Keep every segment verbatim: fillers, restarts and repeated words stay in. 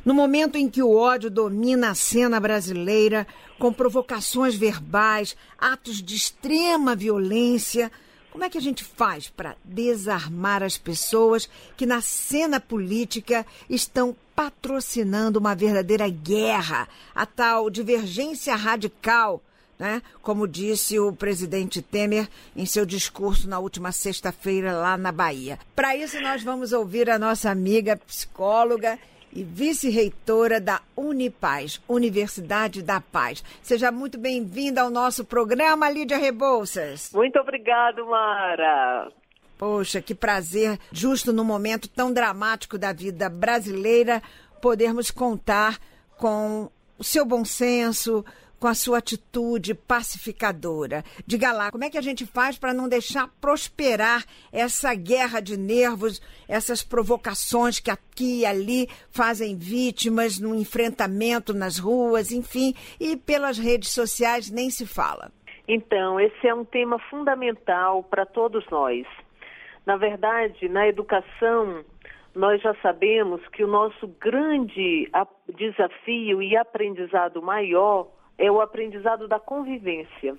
No momento em que o ódio domina a cena brasileira, com provocações verbais, atos de extrema violência, como é que a gente faz para desarmar as pessoas que na cena política estão patrocinando uma verdadeira guerra, a tal divergência radical, né? Como disse o presidente Temer em seu discurso na última sexta-feira lá na Bahia. Para isso, nós vamos ouvir a nossa amiga psicóloga e vice-reitora da Unipaz, Universidade da Paz. Seja muito bem-vinda ao nosso programa, Lídia Rebouças. Muito obrigada, Mara. Poxa, que prazer, justo no momento tão dramático da vida brasileira, podermos contar com o seu bom senso, com a sua atitude pacificadora. Diga lá, como é que a gente faz para não deixar prosperar essa guerra de nervos, essas provocações que aqui e ali fazem vítimas no enfrentamento nas ruas, enfim, e pelas redes sociais nem se fala. Então, esse é um tema fundamental para todos nós. Na verdade, na educação, nós já sabemos que o nosso grande desafio e aprendizado maior é o aprendizado da convivência.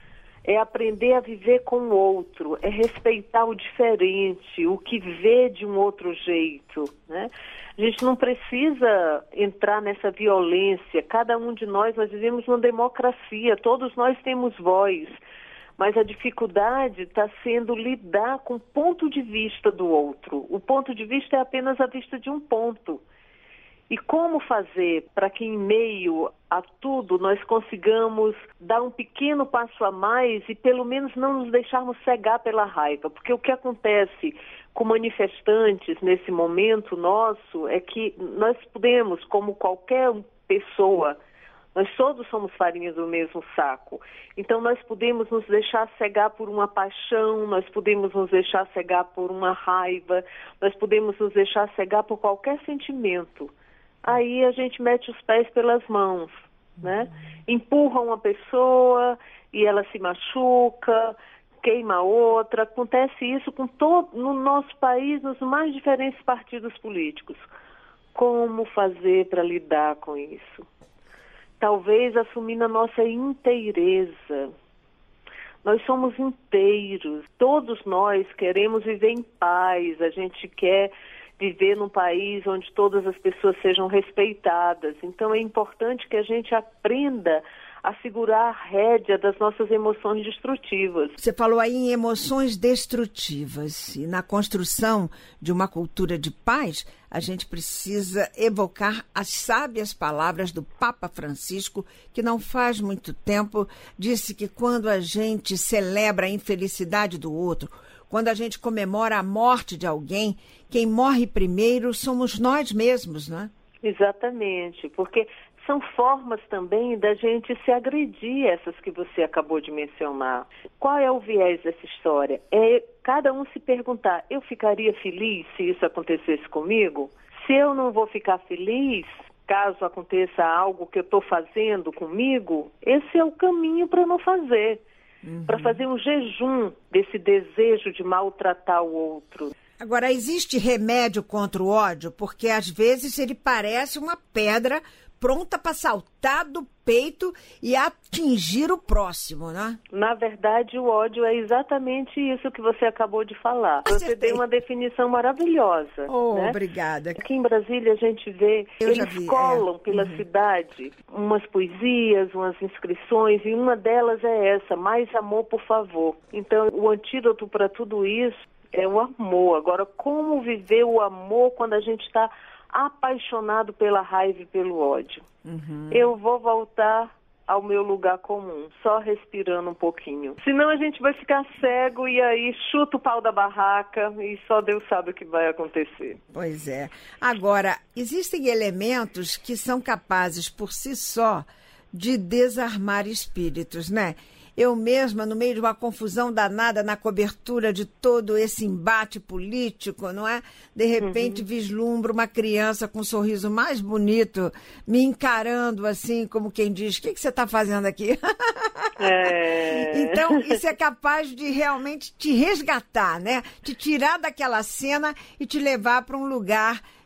É aprender a viver com o outro, é respeitar o diferente, o que vê de um outro jeito, né? A gente não precisa entrar nessa violência. Cada um de nós, nós vivemos numa democracia, todos nós temos voz. Mas a dificuldade está sendo lidar com o ponto de vista do outro. O ponto de vista é apenas a vista de um ponto. E como fazer para que em meio a tudo nós consigamos dar um pequeno passo a mais e pelo menos não nos deixarmos cegar pela raiva? Porque o que acontece com manifestantes nesse momento nosso é que nós podemos, como qualquer pessoa, nós todos somos farinha do mesmo saco. Então nós podemos nos deixar cegar por uma paixão, nós podemos nos deixar cegar por uma raiva, nós podemos nos deixar cegar por qualquer sentimento. Aí a gente mete os pés pelas mãos, né? Empurra uma pessoa e ela se machuca, queima a outra. Acontece isso com todo, no nosso país, nos mais diferentes partidos políticos. Como fazer para lidar com isso? Talvez assumindo a nossa inteireza. Nós somos inteiros, todos nós queremos viver em paz, a gente quer viver num país onde todas as pessoas sejam respeitadas. Então é importante que a gente aprenda a segurar a rédea das nossas emoções destrutivas. Você falou aí em emoções destrutivas. E na construção de uma cultura de paz, a gente precisa evocar as sábias palavras do Papa Francisco, que não faz muito tempo disse que quando a gente celebra a infelicidade do outro, quando a gente comemora a morte de alguém, quem morre primeiro somos nós mesmos, não é? Exatamente, porque são formas também da gente se agredir, essas que você acabou de mencionar. Qual é o viés dessa história? É cada um se perguntar, eu ficaria feliz se isso acontecesse comigo? Se eu não vou ficar feliz, caso aconteça algo que eu estou fazendo comigo, esse é o caminho para não fazer. Uhum. Para fazer um jejum desse desejo de maltratar o outro. Agora, existe remédio contra o ódio? Porque às vezes ele parece uma pedra pronta para saltar do peito e atingir o próximo, né? Na verdade, o ódio é exatamente isso que você acabou de falar. Acertei. Você deu uma definição maravilhosa. Oh, né? Obrigada. Aqui em Brasília a gente vê, Eu eles já vi, colam é. pela uhum. cidade umas poesias, umas inscrições, e uma delas é essa, mais amor, por favor. Então, o antídoto para tudo isso é o amor. Agora, como viver o amor quando a gente está apaixonado pela raiva e pelo ódio? Uhum. Eu vou voltar ao meu lugar comum, só respirando um pouquinho. Senão a gente vai ficar cego e aí chuta o pau da barraca e só Deus sabe o que vai acontecer. Pois é. Agora, existem elementos que são capazes por si só de desarmar espíritos, né? Eu mesma, no meio de uma confusão danada na cobertura de todo esse embate político, não é? De repente uhum. vislumbro uma criança com um sorriso mais bonito, me encarando assim, como quem diz, o que, que você está fazendo aqui? É... Então, isso é capaz de realmente te resgatar, né? Te tirar daquela cena e te levar para um lugar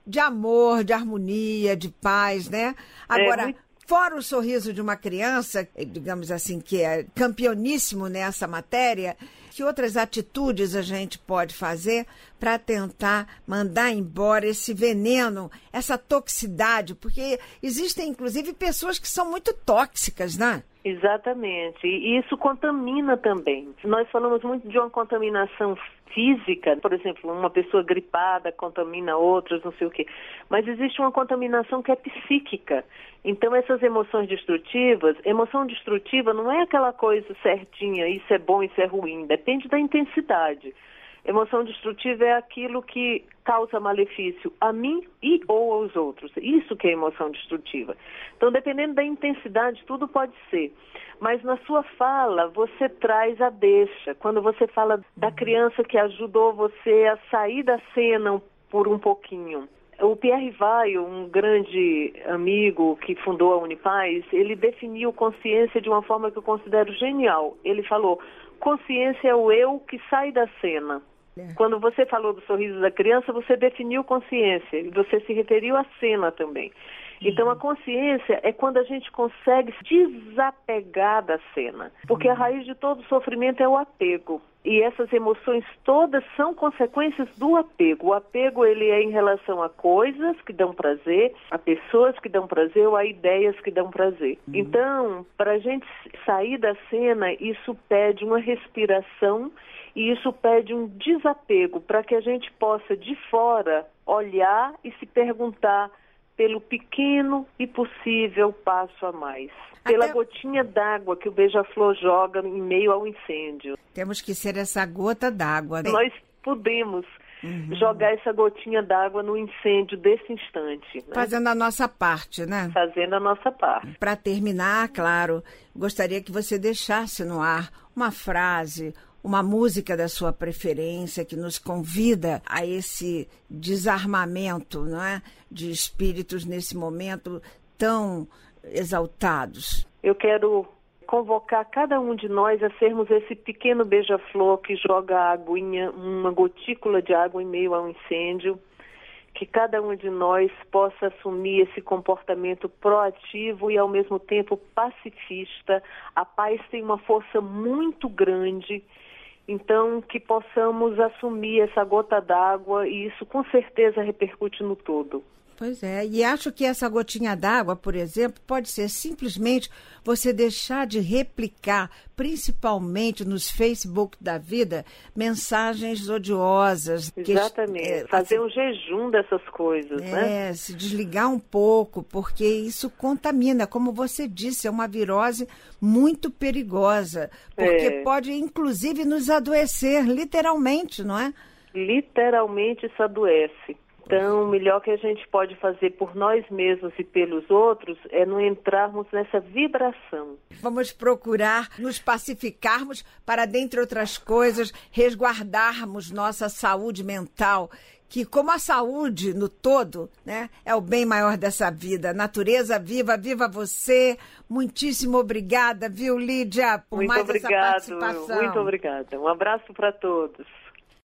de amor, de harmonia, de paz, né? Agora, é muito... fora o sorriso de uma criança, digamos assim, que é campeoníssimo nessa matéria, que outras atitudes a gente pode fazer para tentar mandar embora esse veneno, essa toxicidade? Porque existem, inclusive, pessoas que são muito tóxicas, né? Exatamente. E isso contamina também. Nós falamos muito de uma contaminação física, por exemplo, uma pessoa gripada contamina outras, não sei o quê. Mas existe uma contaminação que é psíquica. Então, essas emoções destrutivas, emoção destrutiva não é aquela coisa certinha, isso é bom, isso é ruim, depende da intensidade. Emoção destrutiva é aquilo que causa malefício a mim e ou aos outros. Isso que é emoção destrutiva. Então, dependendo da intensidade, tudo pode ser. Mas na sua fala, você traz a deixa. Quando você fala da criança que ajudou você a sair da cena por um pouquinho. O Pierre Weil, um grande amigo que fundou a Unipaz, ele definiu consciência de uma forma que eu considero genial. Ele falou, consciência é o eu que sai da cena. Quando você falou do sorriso da criança, você definiu consciência e você se referiu à cena também. Então, a consciência é quando a gente consegue se desapegar da cena, porque a raiz de todo sofrimento é o apego. E essas emoções todas são consequências do apego. O apego, ele é em relação a coisas que dão prazer, a pessoas que dão prazer ou a ideias que dão prazer. Então, para a gente sair da cena, isso pede uma respiração e isso pede um desapego para que a gente possa, de fora, olhar e se perguntar pelo pequeno e possível passo a mais. Pela Até... gotinha d'água que o beija-flor joga em meio ao incêndio. Temos que ser essa gota d'água, né? Nós podemos uhum. jogar essa gotinha d'água no incêndio desse instante. Né? Fazendo a nossa parte, né? Fazendo a nossa parte. Para terminar, claro, gostaria que você deixasse no ar uma frase, uma música da sua preferência que nos convida a esse desarmamento, não é? De espíritos nesse momento tão exaltados. Eu quero convocar cada um de nós a sermos esse pequeno beija-flor que joga a aguinha, uma gotícula de água em meio ao incêndio, que cada um de nós possa assumir esse comportamento proativo e ao mesmo tempo pacifista. A paz tem uma força muito grande. Então, que possamos assumir essa gota d'água e isso com certeza repercute no todo. Pois é, e acho que essa gotinha d'água, por exemplo, pode ser simplesmente você deixar de replicar, principalmente nos Facebook da vida, mensagens odiosas. Exatamente, que, é, fazer um jejum dessas coisas, é, né? É, se desligar um pouco, porque isso contamina, como você disse, é uma virose muito perigosa, porque é. pode inclusive nos adoecer, literalmente, não é? Literalmente isso adoece. Então, o melhor que a gente pode fazer por nós mesmos e pelos outros é não entrarmos nessa vibração. Vamos procurar nos pacificarmos para, dentre outras coisas, resguardarmos nossa saúde mental, que como a saúde no todo, né, é o bem maior dessa vida. Natureza viva, viva você. Muitíssimo obrigada, viu, Lídia, por muito mais obrigado, essa participação. Muito obrigada. Um abraço para todos.